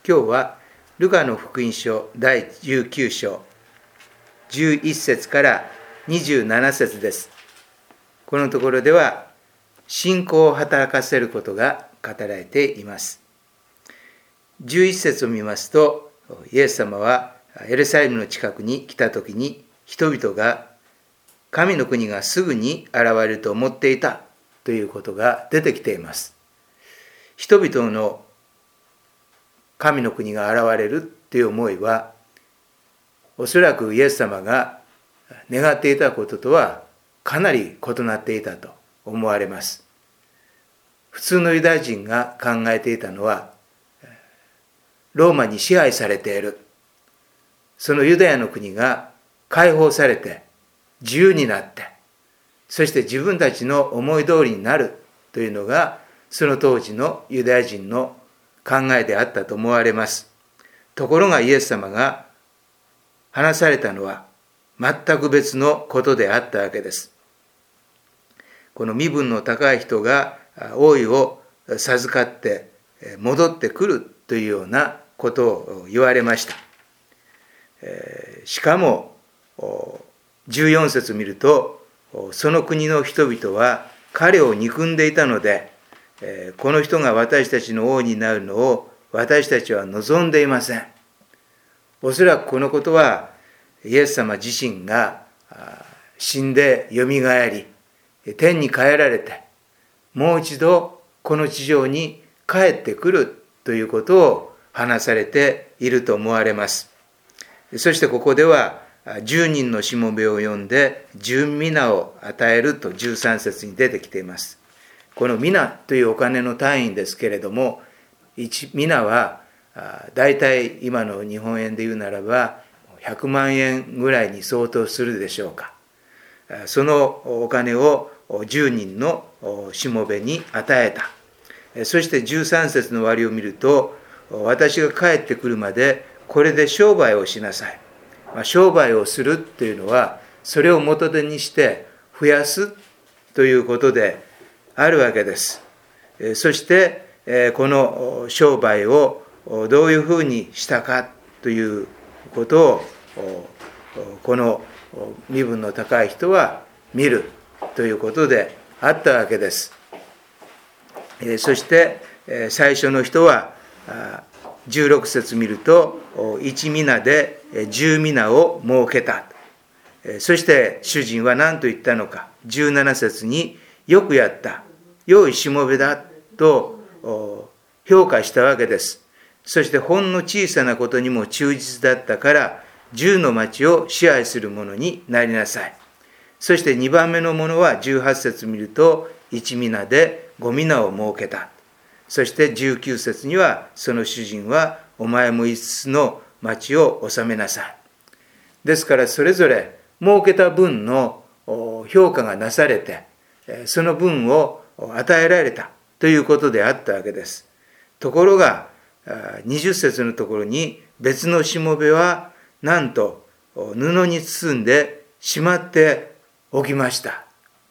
今日はルカの福音書第19章11節から27節です。このところでは信仰を働かせることが語られています。11節を見ますと、イエス様はエルサレムの近くに来た時に、人々が神の国がすぐに現れると思っていたということが出てきています。人々の神の国が現れるという思いは、おそらくイエス様が願っていたこととはかなり異なっていたと思われます。普通のユダヤ人が考えていたのは、ローマに支配されている、そのユダヤの国が解放されて自由になって、そして自分たちの思い通りになるというのがその当時のユダヤ人の考えであったと思われます。ところがイエス様が話されたのは全く別のことであったわけです。この身分の高い人が王位を授かって戻ってくるというようなことを言われました。しかも14節見ると、その国の人々は彼を憎んでいたので、この人が私たちの王になるのを私たちは望んでいません。おそらくこのことはイエス様自身が死んでよみがえり、天に帰られて、もう一度この地上に帰ってくるということを話されていると思われます。そしてここでは10人のしもべを呼んで10minaを与えると13節に出てきています。このminaというお金の単位ですけれども、1minaはだいたい今の日本円で言うならば100万円ぐらいに相当するでしょうか。そのお金を10人のしもべに与えた。そして13節の終わりを見ると、私が帰ってくるまでこれで商売をしなさい。商売をするというのは、それを元手にして増やすということであるわけです。そしてこの商売をどういうふうにしたかということを、この身分の高い人は見るということであったわけです。そして最初の人は16節見ると、1minaで10minaを設けた。そして主人は何と言ったのか。17節に、よくやった、良いしもべだと評価したわけです。そしてほんの小さなことにも忠実だったから、10の町を支配する者になりなさい。そして2番目の者は18節見ると、1minaで5minaを設けた。そして19節には、その主人はお前も5つの町を治めなさい。ですからそれぞれ設けた分の評価がなされて、その分を与えられたということであったわけです。ところが20節のところに、別のしもべはなんと布に包んでしまっておきました。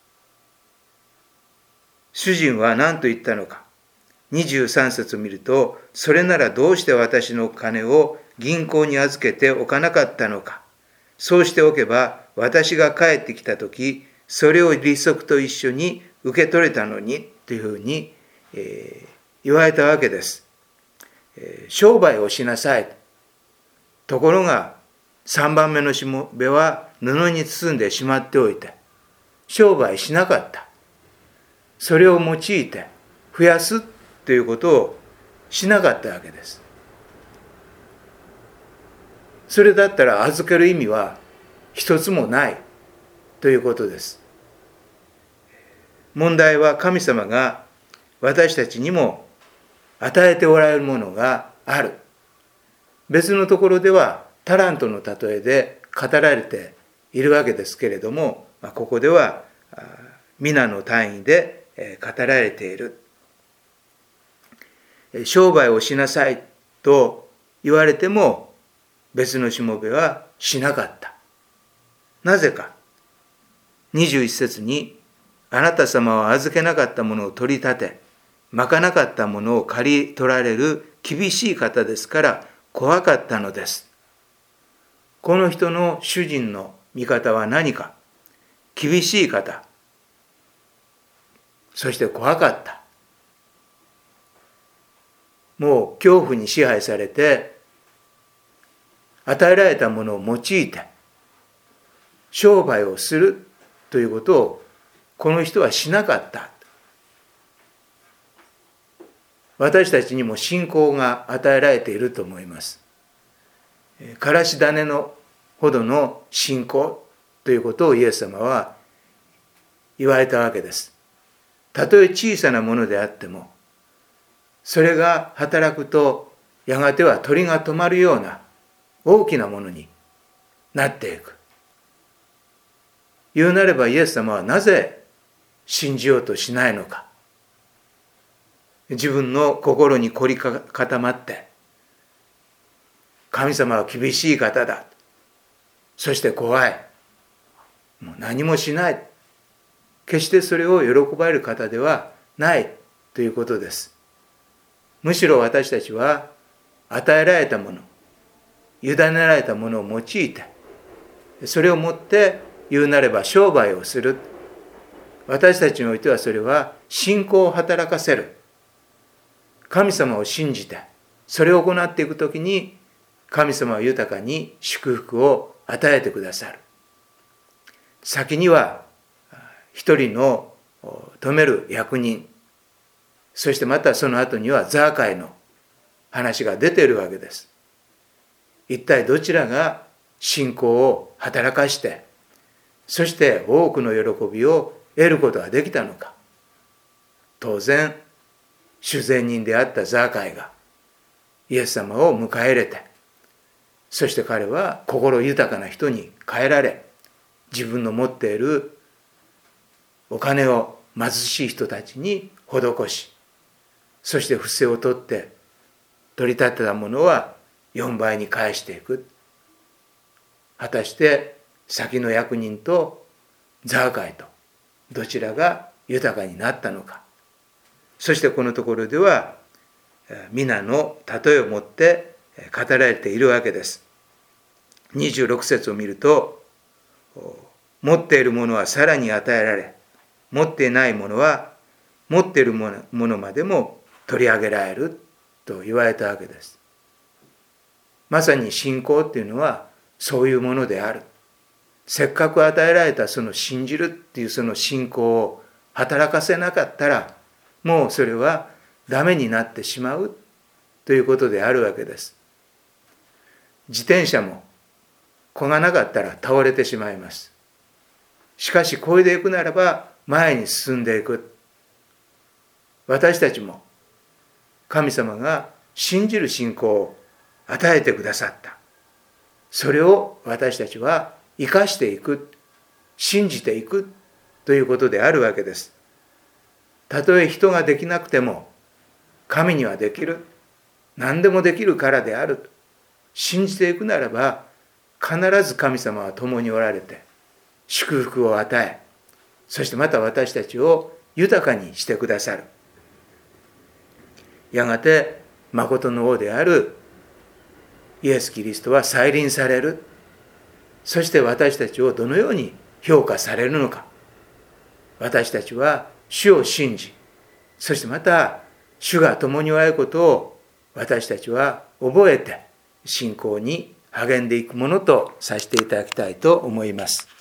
主人は何と言ったのか。23節を見ると、それならどうして私の金を銀行に預けておかなかったのか。そうしておけば、私が帰ってきたとき、それを利息と一緒に受け取れたのに、というふうに、言われたわけです。商売をしなさい。ところが、3番目のしもべは布に包んでしまっておいて、商売しなかった。それを用いて増やすということをしなかったわけです。それだったら預ける意味は一つもないということです。問題は、神様が私たちにも与えておられるものがある。別のところではタラントの例えで語られているわけですけれども、ここではminaの単位で語られている。商売をしなさいと言われても、別のしもべはしなかった。なぜか。21節に、あなた様は預けなかったものを取り立て、まかなかったものを刈り取られる厳しい方ですから怖かったのです。この人の主人の見方は何か。厳しい方。そして怖かった。もう恐怖に支配されて、与えられたものを用いて、商売をするということをこの人はしなかった。私たちにも信仰が与えられていると思います。からし種のほどの信仰ということをイエス様は言われたわけです。たとえ小さなものであっても、それが働くとやがては鳥が止まるような大きなものになっていく。言うなればイエス様はなぜ信じようとしないのか。自分の心に凝り固まって、神様は厳しい方だ。そして怖い。もう何もしない。決してそれを喜ばれる方ではないということです。むしろ私たちは与えられたもの、委ねられたものを用いて、それをもって言うなれば商売をする。私たちにおいてはそれは信仰を働かせる。神様を信じて、それを行っていくときに、神様は豊かに祝福を与えてくださる。先には、一人の止める役人、そしてまたその後にはザーカイの話が出ているわけです。一体どちらが信仰を働かして、そして多くの喜びを得ることができたのか。当然、主税人であったザーカイがイエス様を迎え入れて、そして彼は心豊かな人に変えられ、自分の持っているお金を貧しい人たちに施し、そして不正を取って取り立てたものは4倍に返していく。果たして先の役人とザーカイとどちらが豊かになったのか。そしてこのところでは皆の例えをもって語られているわけです。26節を見ると、持っているものはさらに与えられ、持っていないものは持っているものまでも取り上げられると言われたわけです。まさに信仰っていうのはそういうものである。せっかく与えられたその信じるっていうその信仰を働かせなかったら、もうそれはダメになってしまうということであるわけです。自転車も漕がなかったら倒れてしまいます。しかし漕いでいくならば前に進んでいく。私たちも神様が信じる信仰を与えてくださった。それを私たちは生かしていく、信じていくということであるわけです。たとえ人ができなくても神にはできる。何でもできるからである。信じていくならば必ず神様は共におられて祝福を与え、そしてまた私たちを豊かにしてくださる。やがて誠の王であるイエス・キリストは再臨される。そして私たちをどのように評価されるのか。私たちは主を信じ、そしてまた主が共におられることを私たちは覚えて信仰に励んでいくものとさせていただきたいと思います。